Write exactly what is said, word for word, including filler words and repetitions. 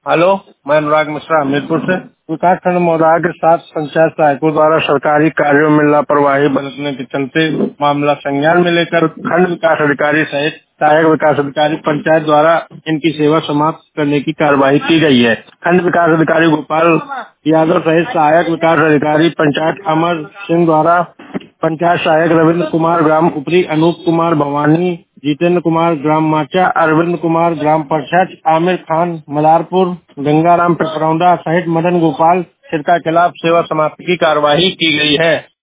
Hello, मैं अनुराग मिश्रा हमीरपुर से। विकास खंड मौदाहा के साथ पंचायत सहायकों द्वारा सरकारी कार्यों में लापरवाही बरतने के चलते मामला संज्ञान में लेकर खंड विकास अधिकारी सहित सहायक विकास अधिकारी पंचायत द्वारा इनकी सेवा समाप्त करने की कार्यवाही की गई है। खंड विकास अधिकारी गोपाल यादव सहित सहायक विकास अधिकारी पंचायत अमर सिंह द्वारा पंचायत सहायक रविंद्र कुमार ग्राम उपरी, अनूप कुमार भवानी, जितेंद्र कुमार ग्राम माचा, अरविंद कुमार ग्राम परछच, आमिर खान मदारपुर, गंगाराम पिपरौंदा सहित मदन गोपाल सिर के खिलाफ सेवा समाप्ति की कार्यवाही की गई है।